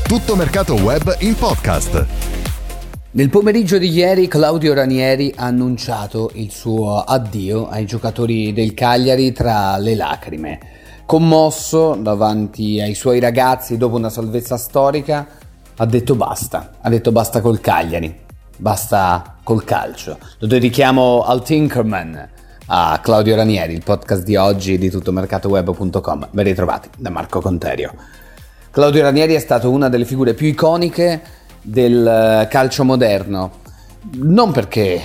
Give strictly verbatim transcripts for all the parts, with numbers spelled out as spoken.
Tutto Mercato Web in podcast. Nel pomeriggio di ieri Claudio Ranieri ha annunciato il suo addio ai giocatori del Cagliari tra le lacrime. Commosso davanti ai suoi ragazzi dopo una salvezza storica, ha detto basta, ha detto basta col Cagliari, basta col calcio. Lo dedichiamo al Tinkerman, a Claudio Ranieri, il podcast di oggi di tutto mercato web punto com. Ben ritrovati da Marco Conterio. Claudio Ranieri è stato una delle figure più iconiche del calcio moderno, non perché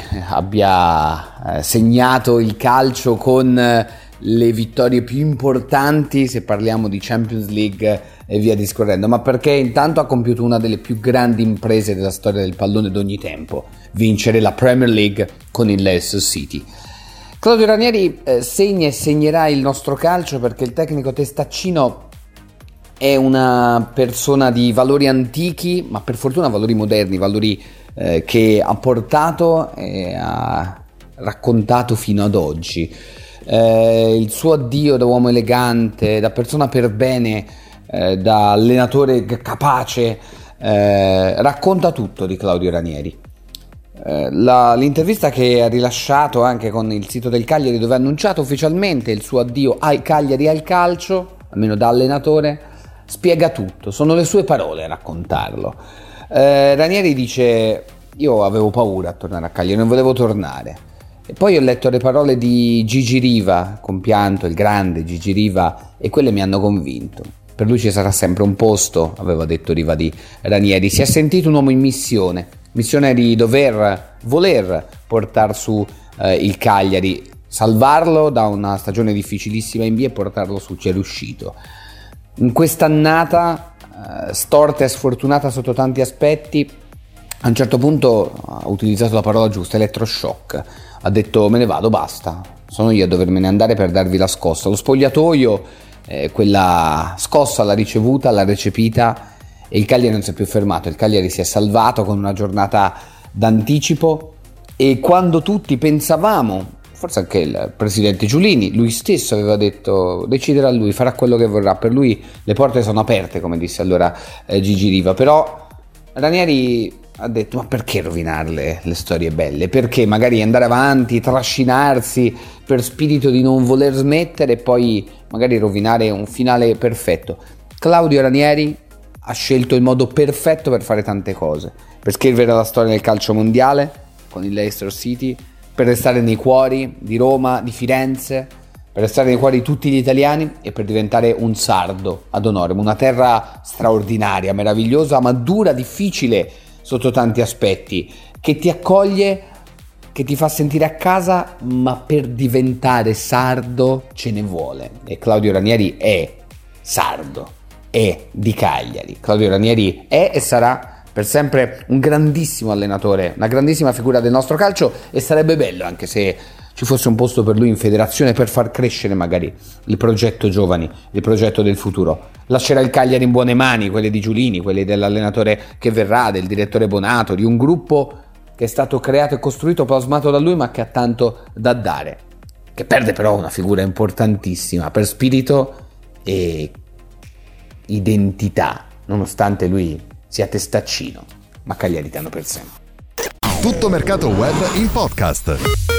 abbia segnato il calcio con le vittorie più importanti, se parliamo di Champions League e via discorrendo, ma perché intanto ha compiuto una delle più grandi imprese della storia del pallone d'ogni tempo: vincere la Premier League con il Leicester City. Claudio Ranieri eh, segna e segnerà il nostro calcio perché il tecnico testaccino è una persona di valori antichi, ma per fortuna valori moderni, valori eh, che ha portato e ha raccontato fino ad oggi. Eh, il suo addio da uomo elegante, da persona per bene, eh, da allenatore capace, eh, racconta tutto di Claudio Ranieri. Eh, la, l'intervista che ha rilasciato anche con il sito del Cagliari, dove ha annunciato ufficialmente il suo addio ai Cagliari e al calcio, almeno da allenatore, spiega tutto, sono le sue parole a raccontarlo. Eh, Ranieri dice: io avevo paura a tornare a Cagliari, non volevo tornare. E poi ho letto le parole di Gigi Riva, compianto, il grande Gigi Riva, e quelle mi hanno convinto. Per lui ci sarà sempre un posto, aveva detto Riva di Ranieri. Si è sentito un uomo in missione, missione di dover, voler portare su eh, il Cagliari, salvarlo da una stagione difficilissima in B e portarlo su. Ci è riuscito. In quest'annata eh, storta e sfortunata sotto tanti aspetti, a un certo punto ha utilizzato la parola giusta, elettroshock. Ha detto: me ne vado, basta, sono io a dovermene andare per darvi la scossa. Lo spogliatoio, eh, quella scossa l'ha ricevuta, l'ha recepita, e il Cagliari non si è più fermato. Il Cagliari si è salvato con una giornata d'anticipo, e quando tutti pensavamo, forse anche il presidente Giulini, lui stesso aveva detto: deciderà lui, farà quello che vorrà, per lui le porte sono aperte, come disse allora eh, Gigi Riva. Però Ranieri ha detto: ma perché rovinarle le storie belle? Perché magari andare avanti, trascinarsi per spirito di non voler smettere e poi magari rovinare un finale perfetto? Claudio Ranieri ha scelto il modo perfetto per fare tante cose: per scrivere la storia del calcio mondiale con il Leicester City, per restare nei cuori di Roma, di Firenze, per restare nei cuori di tutti gli italiani e per diventare un sardo ad honorem, una terra straordinaria, meravigliosa, ma dura, difficile sotto tanti aspetti, che ti accoglie, che ti fa sentire a casa, ma per diventare sardo ce ne vuole. E Claudio Ranieri è sardo, è di Cagliari. Claudio Ranieri è e sarà per sempre un grandissimo allenatore, una grandissima figura del nostro calcio, e sarebbe bello anche se ci fosse un posto per lui in federazione per far crescere magari il progetto giovani, il progetto del futuro. Lascerà il Cagliari in buone mani, quelle di Giulini, quelle dell'allenatore che verrà, del direttore Bonato, di un gruppo che è stato creato e costruito, plasmato da lui, ma che ha tanto da dare, che perde però una figura importantissima per spirito e identità, nonostante lui sia testaccino, ma cagliaritano per sempre. Tutto Mercato Web in podcast.